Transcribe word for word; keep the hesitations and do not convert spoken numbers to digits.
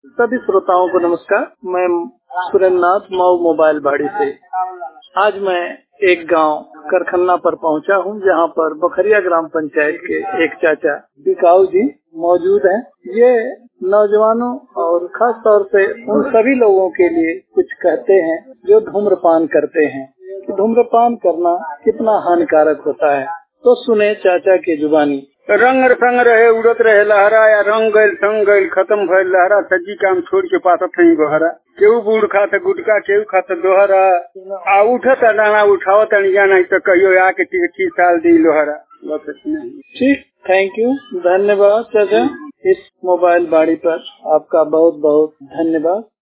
सभी श्रोताओं को नमस्कार। मैं सुरेंद्रनाथ मऊ मोबाइल बाड़ी से। आज मैं एक गांव करखन्ना पर पहुंचा हूं, जहां पर बखरिया ग्राम पंचायत के एक चाचा बिकाऊ जी मौजूद हैं। ये नौजवानों और खास तौर से उन सभी लोगों के लिए कुछ कहते हैं जो धूम्रपान करते हैं कि धूम्रपान करना कितना हानिकारक होता है। तो सुने चाचा के जुबानी। रंग संग रहे उड़त रहे लहरा, या रंग गइल संग गइल खत्म भइल लहरा, सज्जी काम छोड़ के पातत हई बहरा। केहू गुड़ खाता गुटका, केहू खाता दोहरा, आ उठत डाना उठावत अणिया, नहीं तो कहियो आके तीर्थी साल दी लोहरा। ठीक, थैंक यू, धन्यवाद चाचा। इस मोबाइल बाड़ी पर आपका बहुत बहुत धन्यवाद।